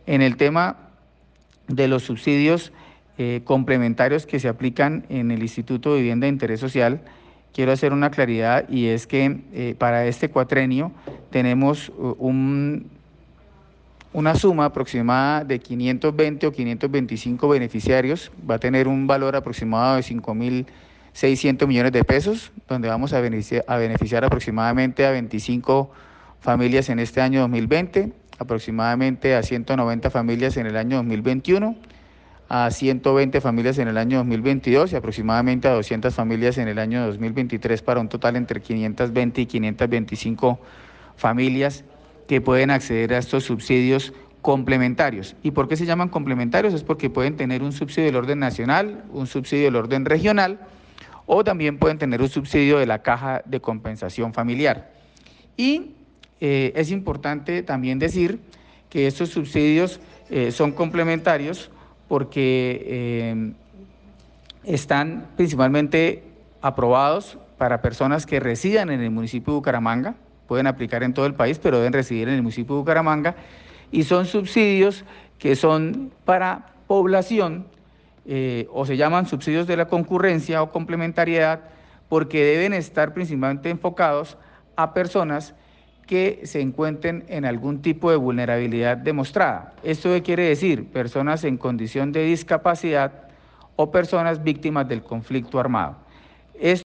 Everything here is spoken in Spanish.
En el tema de los subsidios complementarios que se aplican en el Instituto de Vivienda de Interés Social, quiero hacer una claridad y es que para este cuatrenio tenemos una suma aproximada de 520 o 525 beneficiarios, va a tener un valor aproximado de 5.600 millones de pesos, donde vamos a beneficiar aproximadamente a 25 familias en este año 2020, aproximadamente a 190 familias en el año 2021, a 120 familias en el año 2022 y aproximadamente a 200 familias en el año 2023, para un total entre 520 y 525 familias que pueden acceder a estos subsidios complementarios. ¿Y por qué se llaman complementarios? Es porque pueden tener un subsidio del orden nacional, un subsidio del orden regional, o también pueden tener un subsidio de la Caja de Compensación Familiar. Y es importante también decir que estos subsidios son complementarios porque están principalmente aprobados para personas que residan en el municipio de Bucaramanga, pueden aplicar en todo el país, pero deben residir en el municipio de Bucaramanga, y son subsidios que son para población, o se llaman subsidios de la concurrencia o complementariedad, porque deben estar principalmente enfocados a personas que se encuentren en algún tipo de vulnerabilidad demostrada. ¿Esto qué quiere decir? Personas en condición de discapacidad o personas víctimas del conflicto armado.